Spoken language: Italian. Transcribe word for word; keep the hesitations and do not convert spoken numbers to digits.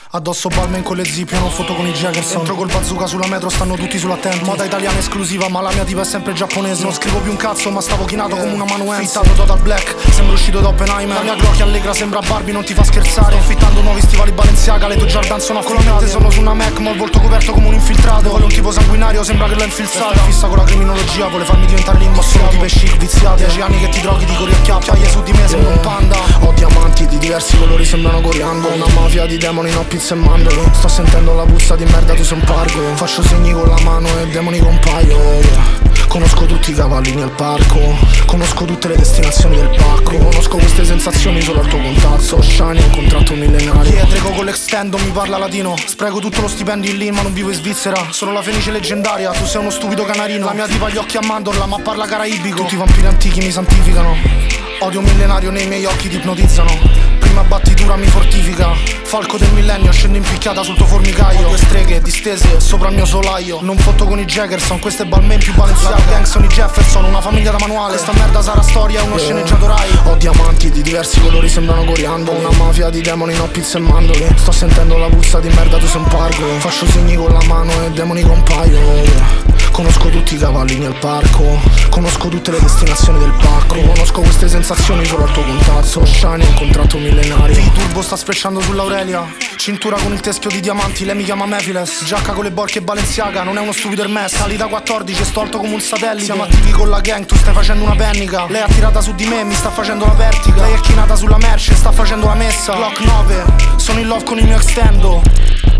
Addosso Balmain con le zip, io non foto con i Jaggerson. Entro col bazooka sulla metro, stanno tutti sull'attenti. Moda italiana esclusiva, ma la mia diva è sempre giapponese. Non scrivo più un cazzo, ma stavo chinato come una manuenza. Fissato Total Black, sembro uscito da Oppenheimer. La mia Glock allegra, sembra Barbie, non ti fa scherzare. Sto affittando nuovi stivali Balenciaga, le tue Jordan sono affilate. Con la mente sono su una Mac, ma ho il volto coperto come un infiltrato. Vuole un tipo sanguinario, sembra che l'ho infilzato. Fissa con la criminologia, vuole farmi diventare l'indossato. Sono tipe chic, viziati, dieci anni che ti droghi, di cori a chiacchiaie su di me, sembra un panda. Ho diamanti di diversi colori, sembrano coriandoli. Una mafia di demoni, no pizza e mandorle. Sto sentendo la puzza di merda, tu sei un pargo. Faccio segni con la mano e demoni compaiono, yeah. Conosco tutti i cavallini al parco, conosco tutte le destinazioni del pacco. Conosco queste sensazioni solo al tuo contatto. Shiny, un contratto millenario. Pietrico con l'extendo, mi parla latino. Spreco tutto lo stipendio in lì, ma non vivo in Svizzera. Sono la fenice leggendaria, tu sei uno stupido canarino. La mia diva ha gli occhi a mandorla, ma parla caraibico. Tutti i vampiri antichi mi santificano. Odio millenario nei miei occhi ti ipnotizzano. Prima battitura mi fortifica. Falco del millennio, scendo in picchiata sul tuo formicaio. Due streghe distese sopra il mio solaio. Non fotto con i Jaggerson, questo è Balmain più Balenciaga. Gang sono i Jefferson, una famiglia da manuale. Questa merda sarà storia, uno sceneggiato Rai. Ho diamanti di diversi colori, sembrano coriandoli. Una mafia di demoni, no pizza e mandorle. Sto sentendo la puzza di merda, tu sei un pargo. Faccio segni con la mano e demoni compaiono, yeah. Conosco tutti i cavallini al parco, conosco tutte le destinazioni del pacco. Conosco queste sensazioni solo al tuo contatto. Shiny, un contratto millenario. V-Turbo sta sprecciando sull'Aurelia. Cintura con il teschio di diamanti, lei mi chiama Mephiles. Giacca con le borchie Balenciaga, non è uno stupido Hermes. Sali da quattordici, sto alto come un satellite. Siamo attivi con la gang, tu stai facendo una pennica. Lei è attirata su di me, mi sta facendo la vertica. Lei è chinata sulla merce, sta facendo la messa. Glock nove, sono in love con il mio extendo.